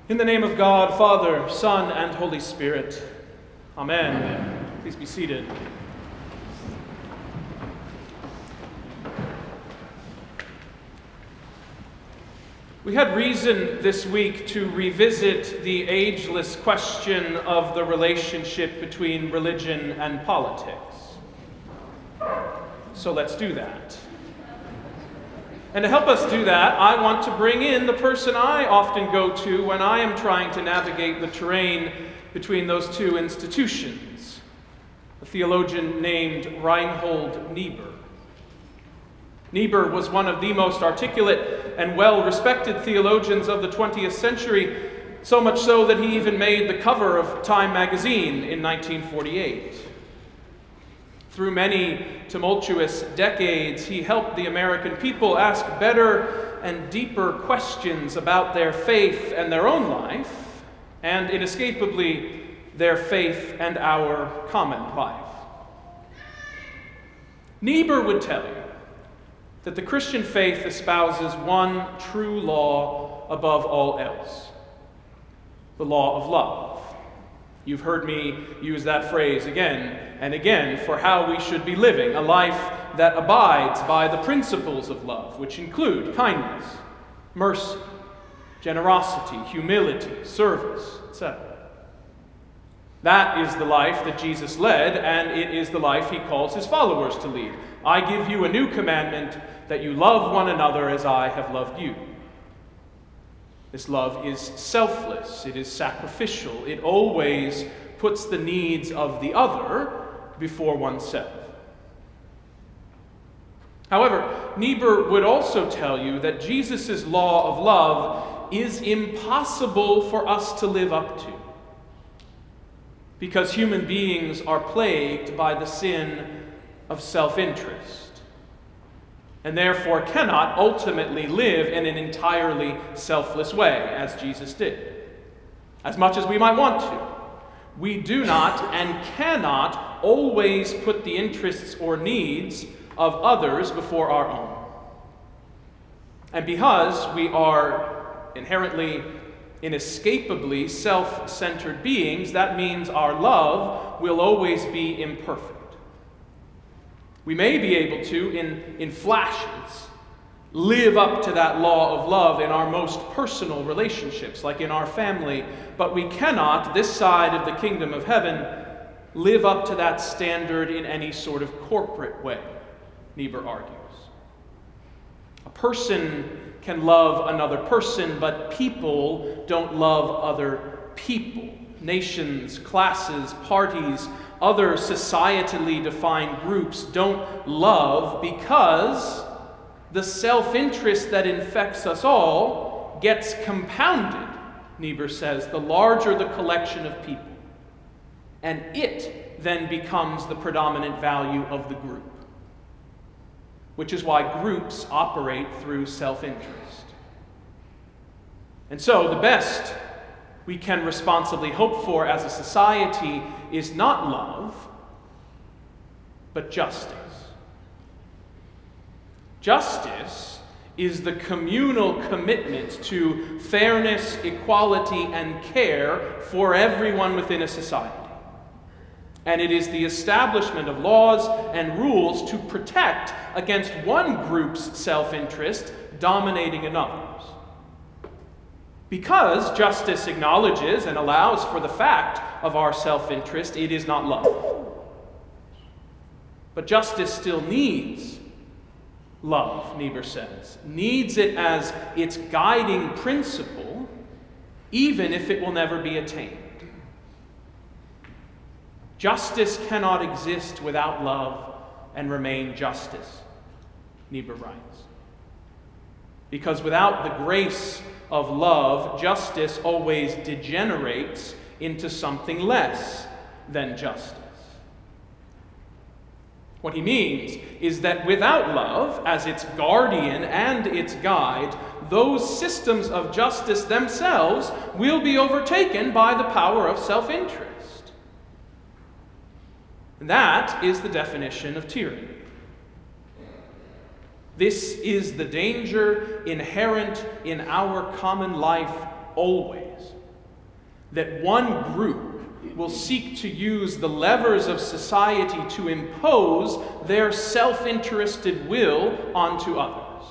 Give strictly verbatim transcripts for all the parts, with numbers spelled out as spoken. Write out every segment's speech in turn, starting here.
In the name of God, Father, Son, and Holy Spirit. Amen. Amen. Please be seated. We had reason this week to revisit the ageless question of the relationship between religion and politics. So let's do that. And to help us do that, I want to bring in the person I often go to when I am trying to navigate the terrain between those two institutions, a theologian named Reinhold Niebuhr. Niebuhr was one of the most articulate and well-respected theologians of the twentieth century, so much so that he even made the cover of Time magazine in nineteen forty-eight. Through many tumultuous decades, he helped the American people ask better and deeper questions about their faith and their own life, and inescapably, their faith and our common life. Niebuhr would tell you that the Christian faith espouses one true law above all else, the law of love. You've heard me use that phrase again and again for how we should be living, a life that abides by the principles of love, which include kindness, mercy, generosity, humility, service, et cetera. That is the life that Jesus led, and it is the life he calls his followers to lead. I give you a new commandment, that you love one another as I have loved you. This love is selfless, it is sacrificial, it always puts the needs of the other before oneself. However, Niebuhr would also tell you that Jesus' law of love is impossible for us to live up to, because human beings are plagued by the sin of self-interest, and therefore cannot ultimately live in an entirely selfless way, as Jesus did. As much as we might want to, we do not and cannot always put the interests or needs of others before our own. And because we are inherently, inescapably self-centered beings, that means our love will always be imperfect. We may be able to, in, in flashes, live up to that law of love in our most personal relationships, like in our family, but we cannot, this side of the kingdom of heaven, live up to that standard in any sort of corporate way, Niebuhr argues. A person can love another person, but people don't love other people. Nations, classes, parties, other societally defined groups don't love because the self-interest that infects us all gets compounded, Niebuhr says, the larger the collection of people. And it then becomes the predominant value of the group, which is why groups operate through self-interest. And so the best we can responsibly hope for as a society is not love, but justice. Justice is the communal commitment to fairness, equality, and care for everyone within a society. And it is the establishment of laws and rules to protect against one group's self-interest dominating another's. Because justice acknowledges and allows for the fact of our self-interest, it is not love. But justice still needs love, Niebuhr says, needs it as its guiding principle, even if it will never be attained. Justice cannot exist without love and remain justice, Niebuhr writes. Because without the grace of love, justice always degenerates into something less than justice. What he means is that without love, as its guardian and its guide, those systems of justice themselves will be overtaken by the power of self-interest. And that is the definition of tyranny. This is the danger inherent in our common life always. that one group will seek to use the levers of society to impose their self-interested will onto others.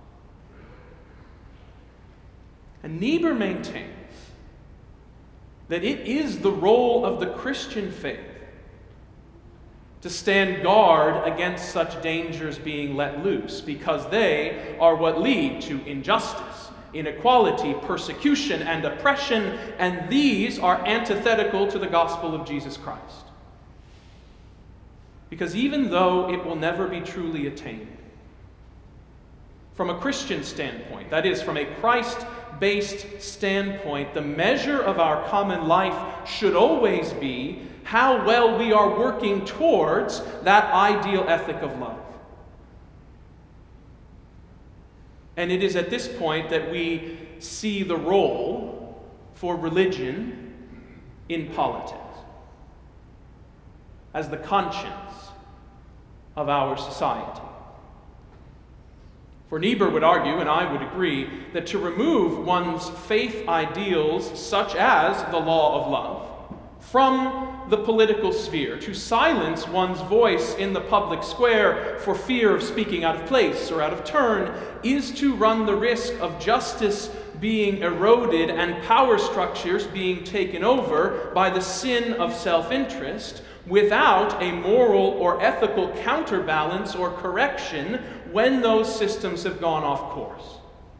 And Niebuhr maintains that it is the role of the Christian faith to stand guard against such dangers being let loose, because they are what lead to injustice, inequality, persecution, and oppression, and these are antithetical to the gospel of Jesus Christ. Because even though it will never be truly attained, from a Christian standpoint, that is, from a Christ-based standpoint, the measure of our common life should always be how well we are working towards that ideal ethic of love. And it is at this point that we see the role for religion in politics as the conscience of our society. For Niebuhr would argue, and I would agree, that to remove one's faith ideals, such as the law of love, from the political sphere, to silence one's voice in the public square for fear of speaking out of place or out of turn, is to run the risk of justice being eroded and power structures being taken over by the sin of self-interest without a moral or ethical counterbalance or correction when those systems have gone off course.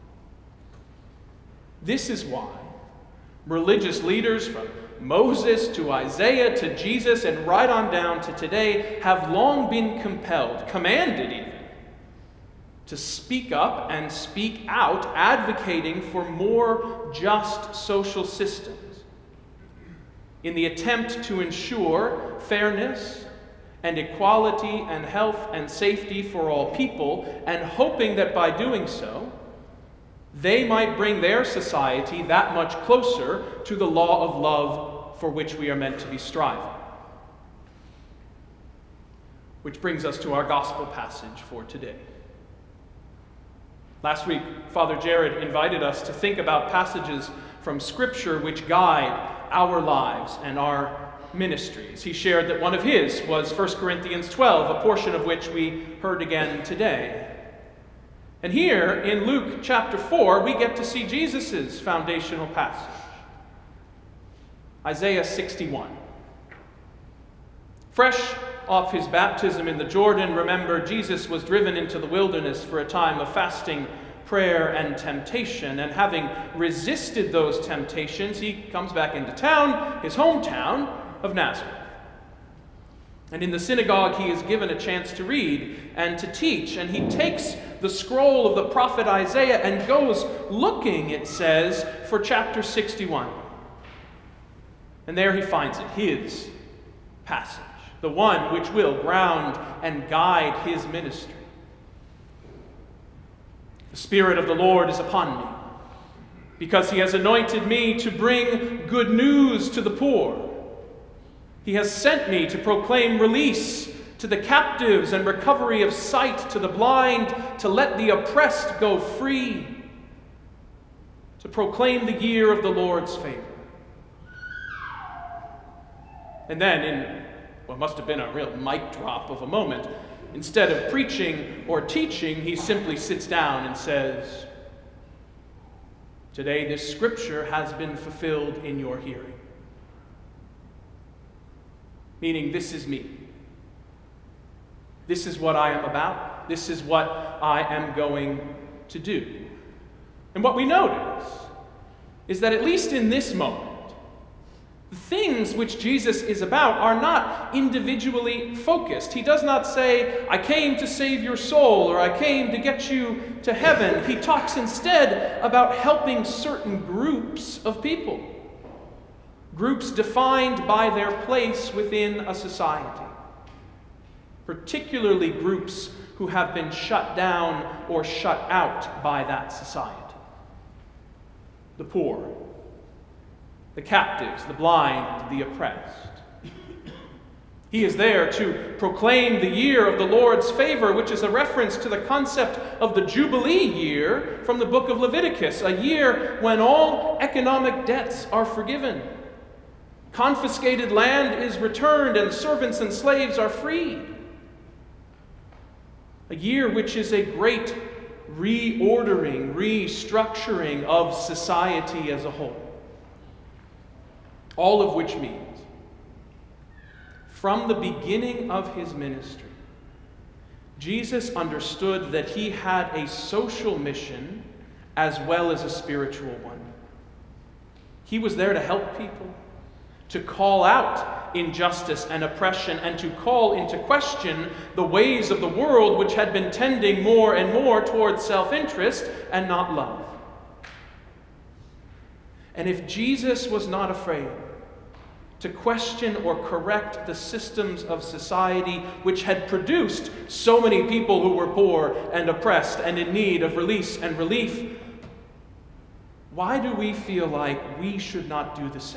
This is why religious leaders from Moses to Isaiah to Jesus and right on down to today have long been compelled, commanded even, to speak up and speak out, advocating for more just social systems in the attempt to ensure fairness and equality and health and safety for all people, and hoping that by doing so, they might bring their society that much closer to the law of love for which we are meant to be striving. Which brings us to our gospel passage for today. Last week, Father Jared invited us to think about passages from Scripture which guide our lives and our ministries. He shared that one of his was First Corinthians twelve, a portion of which we heard again today. And here in Luke chapter four, we get to see Jesus' foundational passage. Isaiah sixty-one. Fresh off his baptism in the Jordan, remember, Jesus was driven into the wilderness for a time of fasting, prayer, and temptation. And having resisted those temptations, he comes back into town, his hometown of Nazareth. And in the synagogue, he is given a chance to read and to teach. And he takes the scroll of the prophet Isaiah and goes looking, it says, for chapter sixty-one. And there he finds it, his passage, the one which will ground and guide his ministry. The Spirit of the Lord is upon me, because he has anointed me to bring good news to the poor. He has sent me to proclaim release to the captives and recovery of sight to the blind, to let the oppressed go free, to proclaim the year of the Lord's favor. And then, in what must have been a real mic drop of a moment, instead of preaching or teaching, he simply sits down and says, "Today this scripture has been fulfilled in your hearing." Meaning, this is me. This is what I am about. This is what I am going to do. And what we notice is that at least in this moment, the things which Jesus is about are not individually focused. He does not say, "I came to save your soul," or "I came to get you to heaven." He talks instead about helping certain groups of people. Groups defined by their place within a society. Particularly groups who have been shut down or shut out by that society. The poor, the captives, the blind, the oppressed. He is there to proclaim the year of the Lord's favor, which is a reference to the concept of the Jubilee year from the book of Leviticus, a year when all economic debts are forgiven, Confiscated land is returned, and servants and slaves are freed. A year which is a great reordering, restructuring of society as a whole. All of which means, from the beginning of his ministry, Jesus understood that he had a social mission as well as a spiritual one. He was there to help people, to call out injustice and oppression, and to call into question the ways of the world which had been tending more and more towards self-interest and not love. And if Jesus was not afraid to question or correct the systems of society which had produced so many people who were poor and oppressed and in need of release and relief, why do we feel like we should not do the same?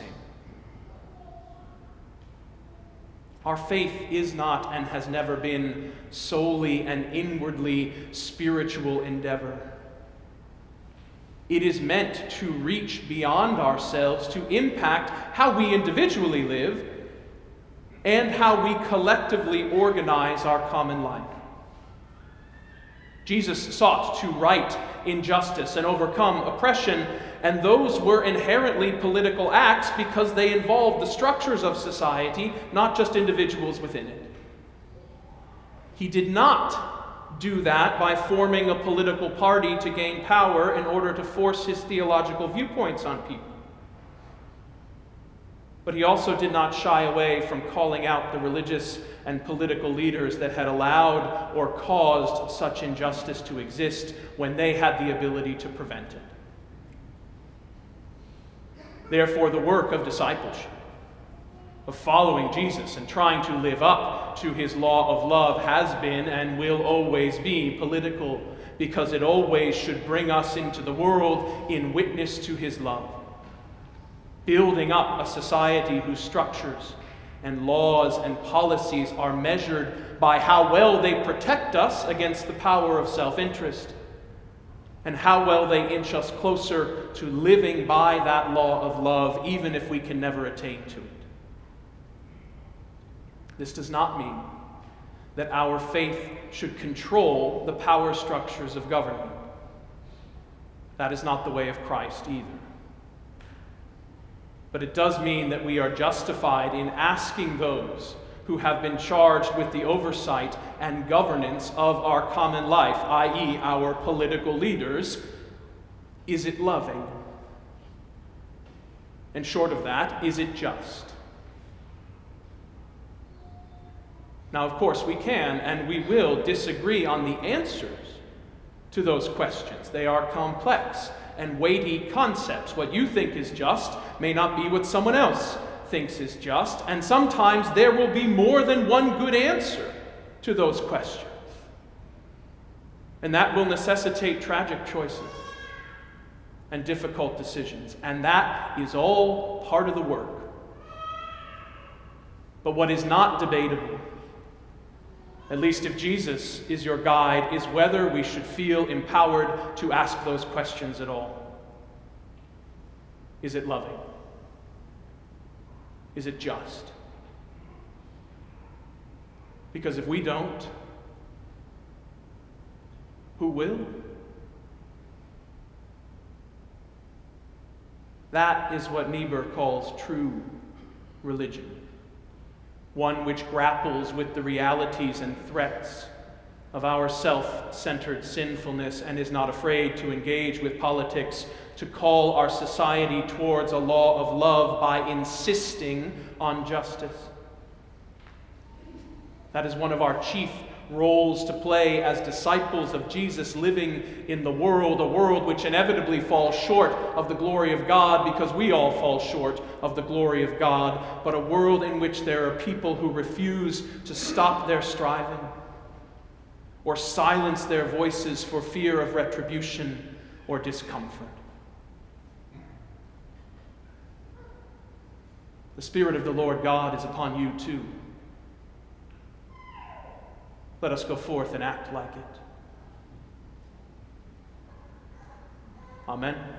Our faith is not and has never been solely an inwardly spiritual endeavor. It is meant to reach beyond ourselves, to impact how we individually live and how we collectively organize our common life. Jesus sought to right injustice and overcome oppression, and those were inherently political acts because they involved the structures of society, not just individuals within it. He did not do that by forming a political party to gain power in order to force his theological viewpoints on people. But he also did not shy away from calling out the religious and political leaders that had allowed or caused such injustice to exist when they had the ability to prevent it. Therefore, the work of discipleship, of following Jesus and trying to live up to his law of love, has been and will always be political, because it always should bring us into the world in witness to his love, building up a society whose structures and laws and policies are measured by how well they protect us against the power of self-interest, and how well they inch us closer to living by that law of love, even if we can never attain to it. This does not mean that our faith should control the power structures of government. That is not the way of Christ either. But it does mean that we are justified in asking those who have been charged with the oversight and governance of our common life, that is our political leaders, is it loving? And short of that, is it just? Now, of course, we can and we will disagree on the answers to those questions. They are complex and weighty concepts. What you think is just may not be what someone else thinks is just, and sometimes there will be more than one good answer to those questions. And that will necessitate tragic choices and difficult decisions, and that is all part of the work. But what is not debatable, at least if Jesus is your guide, is whether we should feel empowered to ask those questions at all. Is it loving? Is it just? Because if we don't, who will? That is what Niebuhr calls true religion. One which grapples with the realities and threats of our self-centered sinfulness and is not afraid to engage with politics to call our society towards a law of love by insisting on justice. That is one of our chief roles to play as disciples of Jesus, living in the world, a world which inevitably falls short of the glory of God, because we all fall short of the glory of God, but a world in which there are people who refuse to stop their striving or silence their voices for fear of retribution or discomfort. The Spirit of the Lord God is upon you too. Let us go forth and act like it. Amen.